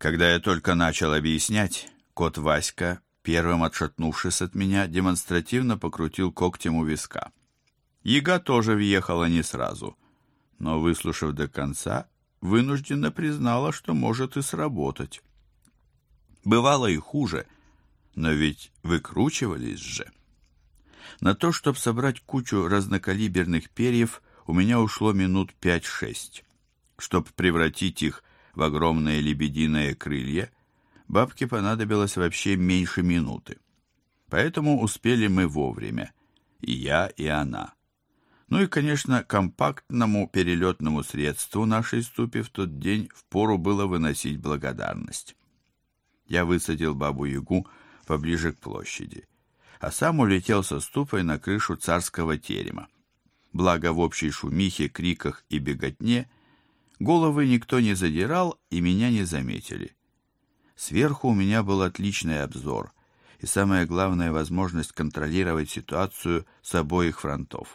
Когда я только начал объяснять, кот Васька, первым отшатнувшись от меня, демонстративно покрутил когтем у виска. Яга тоже въехала не сразу, но, выслушав до конца, вынужденно признала, что может и сработать. Бывало и хуже, но ведь выкручивались же. На то, чтобы собрать кучу разнокалиберных перьев, у меня ушло минут 5-6. Чтобы превратить их в огромные лебединые крылья, бабке понадобилось вообще меньше минуты. Поэтому успели мы вовремя, и я, и она. Ну и, конечно, компактному перелетному средству нашей ступе в тот день впору было выносить благодарность. Я высадил бабу-ягу поближе к площади, а сам улетел со ступой на крышу царского терема. Благо в общей шумихе, криках и беготне головы никто не задирал и меня не заметили. Сверху у меня был отличный обзор и, самое главное, возможность контролировать ситуацию с обоих фронтов.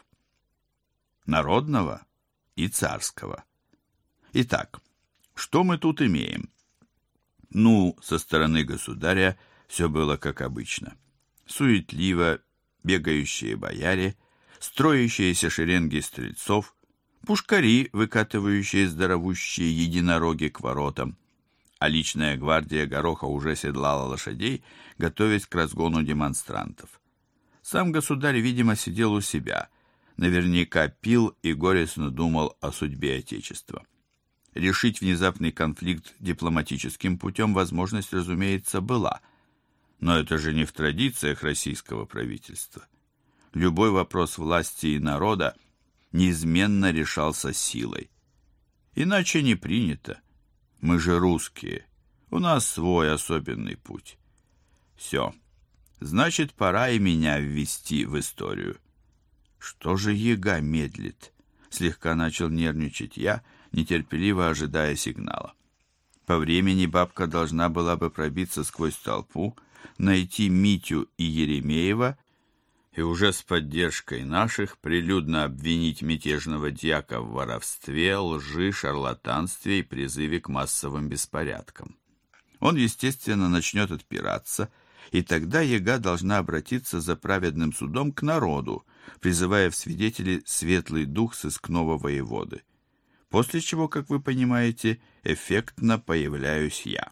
Народного и царского. Итак, что мы тут имеем? Ну, со стороны государя все было как обычно. Суетливо бегающие бояре, строящиеся шеренги стрельцов, пушкари, выкатывающие здоровущие единороги к воротам, а личная гвардия Гороха уже седлала лошадей, готовясь к разгону демонстрантов. Сам государь, видимо, сидел у себя, наверняка пил и горестно думал о судьбе Отечества. Решить внезапный конфликт дипломатическим путем возможность, разумеется, была, но это же не в традициях российского правительства. Любой вопрос власти и народа неизменно решался силой. Иначе не принято. Мы же русские. У нас свой особенный путь. Все. Значит, пора и меня ввести в историю. Что же яга медлит? Слегка начал нервничать я, нетерпеливо ожидая сигнала. По времени бабка должна была бы пробиться сквозь толпу, найти Митю и Еремеева и уже с поддержкой наших прилюдно обвинить мятежного дьяка в воровстве, лжи, шарлатанстве и призыве к массовым беспорядкам. Он, естественно, начнет отпираться, и тогда яга должна обратиться за праведным судом к народу, призывая в свидетели светлый дух сыскного воеводы. После чего, как вы понимаете, эффектно появляюсь я.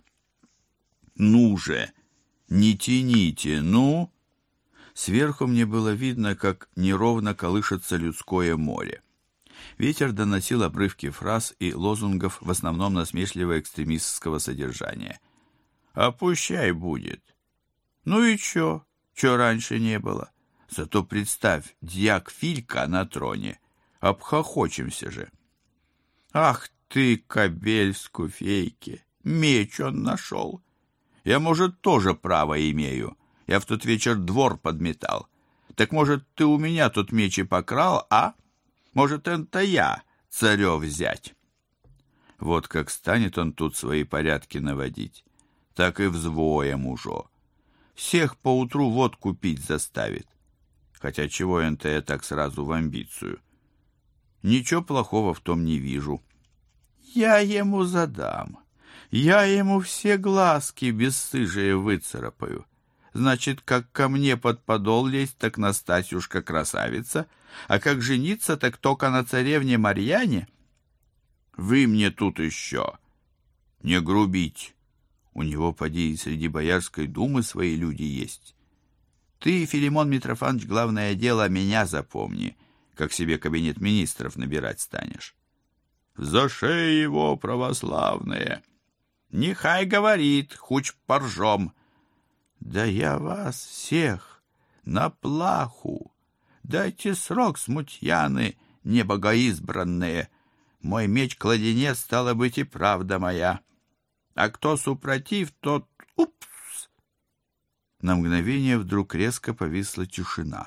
«Ну же! Не тяните, ну!» Сверху мне было видно, как неровно колышется людское море. Ветер доносил обрывки фраз и лозунгов, в основном насмешливо-экстремистского содержания. «А пущай будет!» «Ну и чё? Чё раньше не было? Зато представь, дьяк Филька на троне. Обхохочемся же!» «Ах ты, кобель в скуфейке! Меч он нашел! Я, может, тоже право имею. Я в тот вечер двор подметал. Так, может, ты у меня тот меч и покрал, а? Может, это я, царев взять?» Вот как станет он тут свои порядки наводить, так и взвоем уже. Всех поутру водку пить заставит. Хотя чего это я так сразу в амбицию? Ничего плохого в том не вижу. Я ему задам. Я ему все глазки бесстыжие выцарапаю. Значит, как ко мне под подол лезть, так на Стасюшка красавица, а как жениться, так только на царевне Марьяне. Вы мне тут еще не грубить. У него, поди, и среди Боярской думы свои люди есть. Ты, Филимон Митрофанович, главное дело, меня запомни, как себе кабинет министров набирать станешь. За шею его, православные! Нехай говорит, хуч поржем. Да я вас всех на плаху. Дайте срок, смутьяны, небогоизбранные. Мой меч-кладенец, стало быть, и правда моя. А кто супротив, тот... Упс! На мгновение вдруг резко повисла тишина.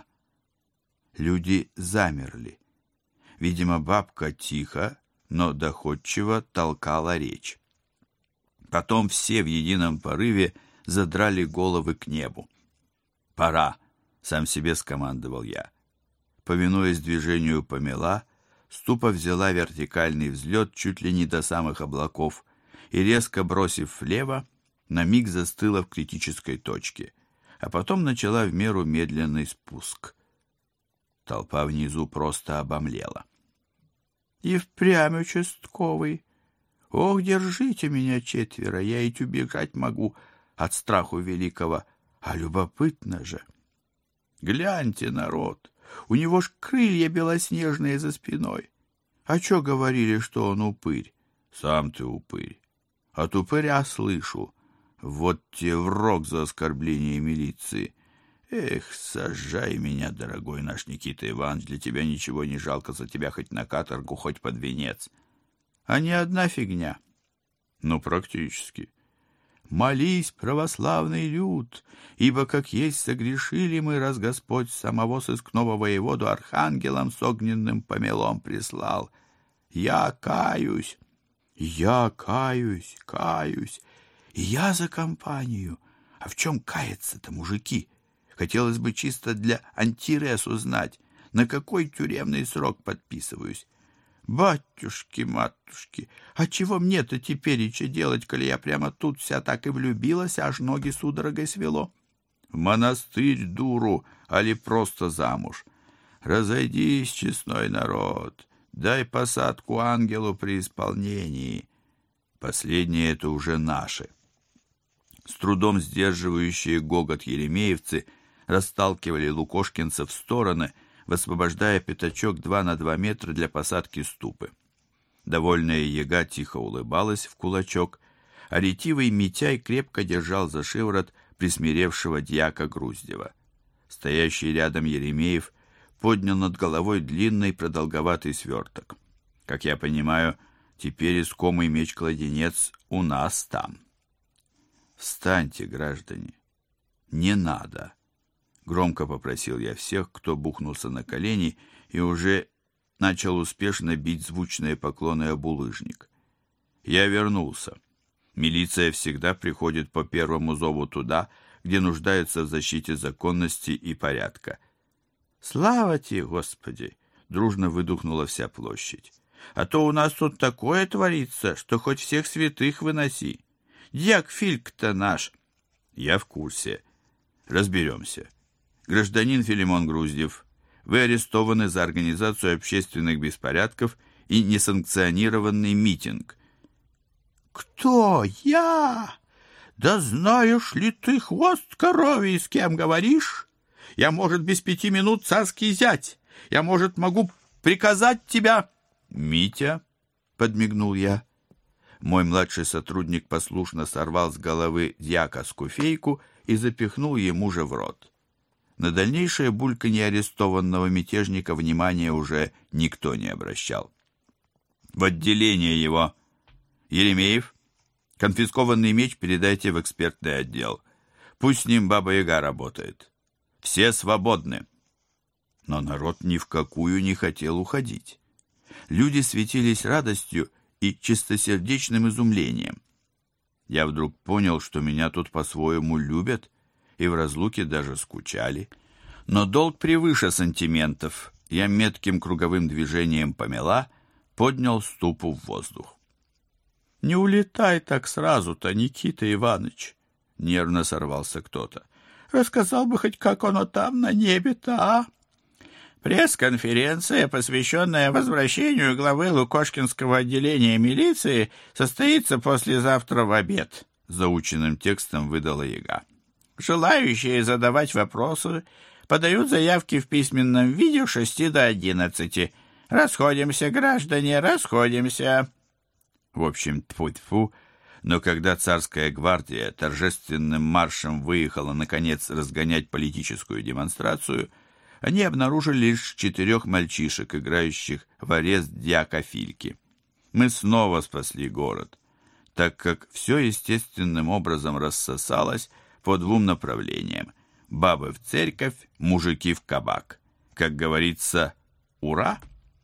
Люди замерли. Видимо, бабка тихо, но доходчиво толкала речь. Потом все в едином порыве задрали головы к небу. «Пора!» — сам себе скомандовал я. Повинуясь движению помела, ступа взяла вертикальный взлет чуть ли не до самых облаков и, резко бросив влево, на миг застыла в критической точке, а потом начала в меру медленный спуск. Толпа внизу просто обомлела. «И впрямь участковый! Ох, держите меня 4, я ведь убежать могу от страху великого, а любопытно же! Гляньте, народ, у него ж крылья белоснежные за спиной! А чё говорили, что он упырь? Сам ты упырь! От упыря слышу! Вот те в рог за оскорбление милиции! Эх, сажай меня, дорогой наш Никита Иванович, для тебя ничего не жалко, за тебя хоть на каторгу, хоть под венец. А не одна фигня. Ну, практически. Молись, православный люд, ибо как есть согрешили мы, раз Господь самого сыскного воеводу архангелом с огненным помелом прислал. Я каюсь, каюсь, и я за компанию. А в чем каяться-то, мужики? Хотелось бы чисто для антирес узнать, на какой тюремный срок подписываюсь. Батюшки-матушки, а чего мне-то тепереча делать, коли я прямо тут вся так и влюбилась, аж ноги судорогой свело? В монастырь, дуру, али просто замуж? Разойдись, честной народ, дай посадку ангелу при исполнении. Последнее это уже наши. С трудом сдерживающие гогот еремеевцы расталкивали лукошкинцев в стороны, высвобождая пятачок 2 на 2 метра для посадки ступы. Довольная яга тихо улыбалась в кулачок, а ретивый Митяй крепко держал за шиворот присмиревшего дьяка Груздева. Стоящий рядом Еремеев поднял над головой длинный продолговатый сверток. Как я понимаю, теперь искомый меч-кладенец у нас там. «Встаньте, граждане! Не надо!» Громко попросил я всех, кто бухнулся на колени и уже начал успешно бить звучные поклоны об булыжник. Я вернулся. Милиция всегда приходит по первому зову туда, где нуждается в защите законности и порядка. «Слава тебе, Господи!» — дружно выдохнула вся площадь. «А то у нас тут такое творится, что хоть всех святых выноси. Дьяк Фильк-то наш!» «Я в курсе. Разберемся. Гражданин Филимон Груздев, вы арестованы за организацию общественных беспорядков и несанкционированный митинг». «Кто я? Да знаешь ли ты, хвост коровий, с кем говоришь? Я, может, без 5 минут царский зять. Я, может, могу приказать тебя...» «Митя», — подмигнул я. Мой младший сотрудник послушно сорвал с головы дьяка скуфейку и запихнул ему же в рот. На дальнейшее бульканье арестованного мятежника внимания уже никто не обращал. «В отделение его! Еремеев, конфискованный меч передайте в экспертный отдел. Пусть с ним Баба-Яга работает. Все свободны!» Но народ ни в какую не хотел уходить. Люди светились радостью и чистосердечным изумлением. Я вдруг понял, что меня тут по-своему любят и в разлуке даже скучали. Но долг превыше сантиментов. Я метким круговым движением помела, поднял ступу в воздух. «Не улетай так сразу-то, Никита Иванович!» — нервно сорвался кто-то. «Рассказал бы хоть, как оно там на небе-то, а?» «Пресс-конференция, посвященная возвращению главы Лукошкинского отделения милиции, состоится послезавтра в обед», — заученным текстом выдала Яга. «Желающие задавать вопросы подают заявки в письменном виде с 6 до 11. Расходимся, граждане, расходимся». В общем, тьфу-тьфу, но когда царская гвардия торжественным маршем выехала, наконец, разгонять политическую демонстрацию, они обнаружили лишь 4 мальчишек, играющих в арест дьяка Фильки. Мы снова спасли город, так как все естественным образом рассосалось по 2 направлениям: бабы в церковь, мужики в кабак. Как говорится, ура!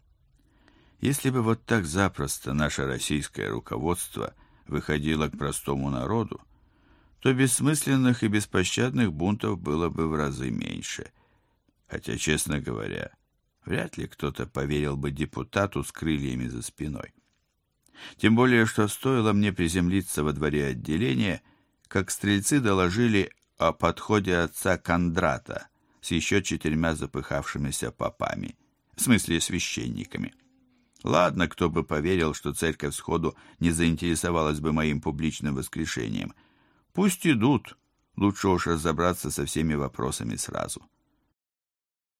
Если бы вот так запросто наше российское руководство выходило к простому народу, то бессмысленных и беспощадных бунтов было бы в разы меньше. Хотя, честно говоря, вряд ли кто-то поверил бы депутату с крыльями за спиной. Тем более, что стоило мне приземлиться во дворе отделения, как стрельцы доложили о подходе отца Кондрата с еще 4 запыхавшимися попами, в смысле священниками. Ладно, кто бы поверил, что церковь сходу не заинтересовалась бы моим публичным воскрешением. Пусть идут, лучше уж разобраться со всеми вопросами сразу.